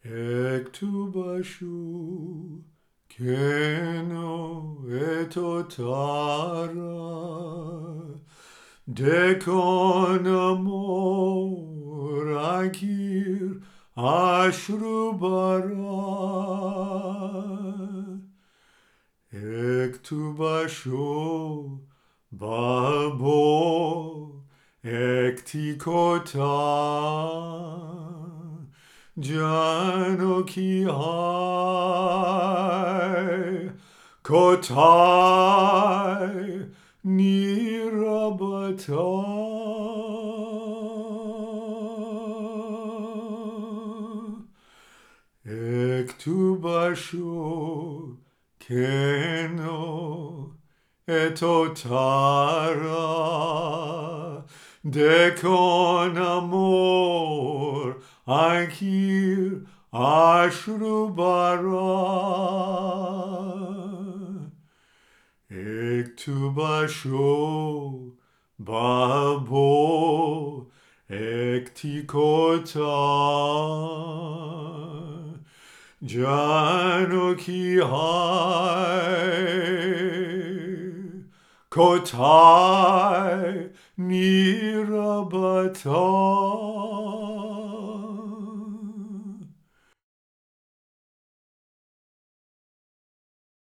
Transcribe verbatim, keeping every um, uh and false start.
Ektu bashu keno etotara dekon amor akir ashrubara ektu bashu babo ektikota Janoki hai kotai nirabata ektubashu keno etotara dekon amor ankir ashrubara ektubashu babo ektikota Janoki hai kotai nirabata